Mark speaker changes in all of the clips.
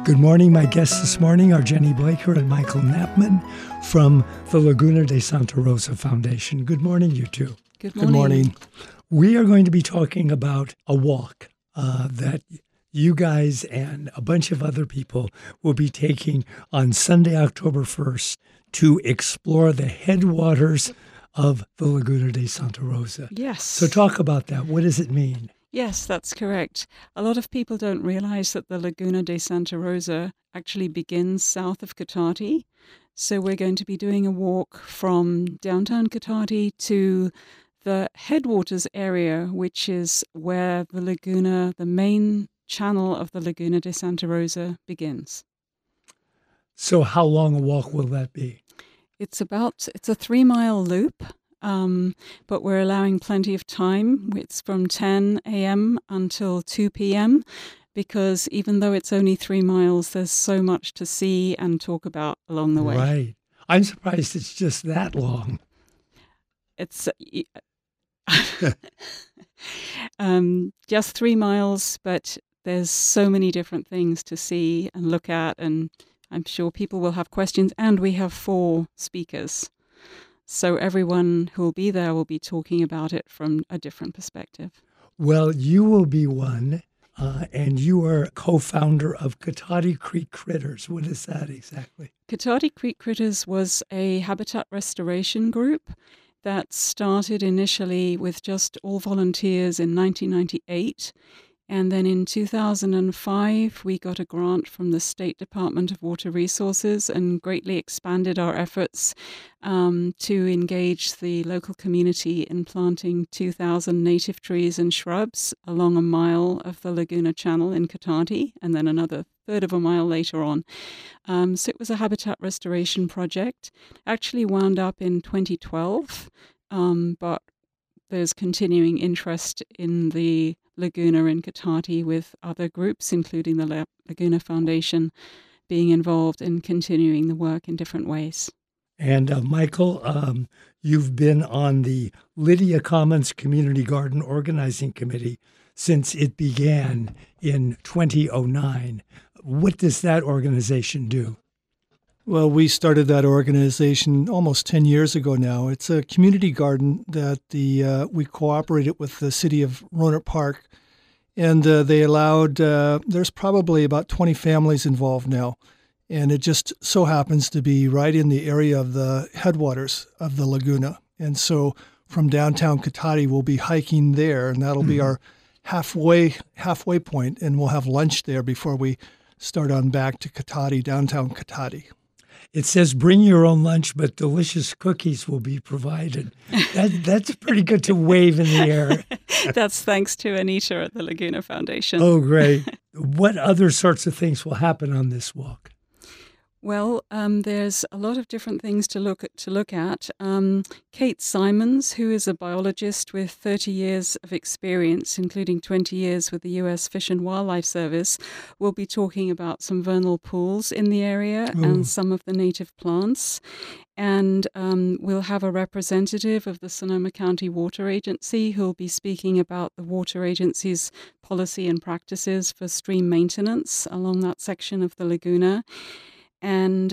Speaker 1: Good morning. My guests this morning are Jenny Blaker and Michael Knappman from the Laguna de Santa Rosa Foundation. Good morning, you two.
Speaker 2: Good morning.
Speaker 3: Good morning.
Speaker 1: We are going to be talking about a walk that you guys and a bunch of other people will be taking on Sunday, October 1st to explore the headwaters of the Laguna de Santa Rosa.
Speaker 2: Yes.
Speaker 1: So talk about that. What does it mean?
Speaker 2: Yes, that's correct. A lot of people don't realize that the Laguna de Santa Rosa actually begins south of Cotati. So we're going to be doing a walk from downtown Cotati to the headwaters area, which is where the Laguna, the main channel of the Laguna de Santa Rosa begins.
Speaker 1: So how long a walk will that be?
Speaker 2: It's a 3-mile loop. But we're allowing plenty of time. It's from 10 a.m. until 2 p.m. because even though it's only 3 miles, there's so much to see and talk about along the way.
Speaker 1: Right. I'm surprised it's just that long.
Speaker 2: It's just 3 miles, but there's so many different things to see and look at, and I'm sure people will have questions, and we have 4 speakers. So everyone who will be there will be talking about it from a different perspective.
Speaker 1: Well, you will be one, and you are co-founder of Cotati Creek Critters. What is that exactly?
Speaker 2: Cotati Creek Critters was a habitat restoration group that started initially with just all volunteers in 1998. And then in 2005, we got a grant from the State Department of Water Resources and greatly expanded our efforts to engage the local community in planting 2,000 native trees and shrubs along a mile of the Laguna Channel in Cotati, and then another third of a mile later on. So it was a habitat restoration project. Actually wound up in 2012, but there's continuing interest in the Laguna in Cotati with other groups, including the Laguna Foundation, being involved in continuing the work in different ways.
Speaker 1: And Michael, you've been on the Lydia Commons Community Garden Organizing Committee since it began in 2009. What does that organization do?
Speaker 3: Well, we started that organization almost 10 years ago now. It's a community garden that we cooperated with the city of Rohnert Park, and they allowed, there's probably about 20 families involved now, and it just so happens to be right in the area of the headwaters of the Laguna. And so from downtown Cotati, we'll be hiking there, and that'll be our halfway point, and we'll have lunch there before we start on back to Cotati, downtown Cotati.
Speaker 1: It says bring your own lunch, but delicious cookies will be provided. That's pretty good to wave in the air.
Speaker 2: That's thanks to Anita at the Laguna Foundation.
Speaker 1: Oh, great. What other sorts of things will happen on this walk?
Speaker 2: Well, there's a lot of different things to look at. Kate Simons, who is a biologist with 30 years of experience, including 20 years with the U.S. Fish and Wildlife Service, will be talking about some vernal pools in the area and some of the native plants. And we'll have a representative of the Sonoma County Water Agency who will be speaking about the water agency's policy and practices for stream maintenance along that section of the Laguna. And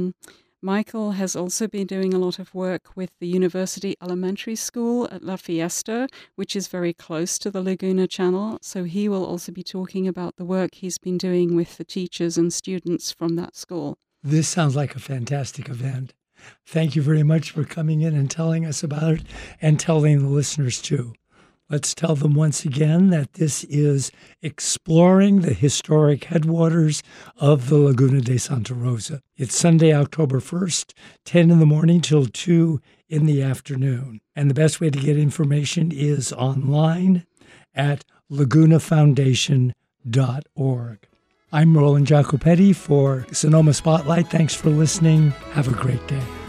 Speaker 2: Michael has also been doing a lot of work with the University Elementary School at La Fiesta, which is very close to the Laguna Channel. So he will also be talking about the work he's been doing with the teachers and students from that school.
Speaker 1: This sounds like a fantastic event. Thank you very much for coming in and telling us about it and telling the listeners too. Let's tell them once again that this is exploring the historic headwaters of the Laguna de Santa Rosa. It's Sunday, October 1st, 10 in the morning till 2 in the afternoon. And the best way to get information is online at lagunafoundation.org. I'm Roland Jacopetti for Sonoma Spotlight. Thanks for listening. Have a great day.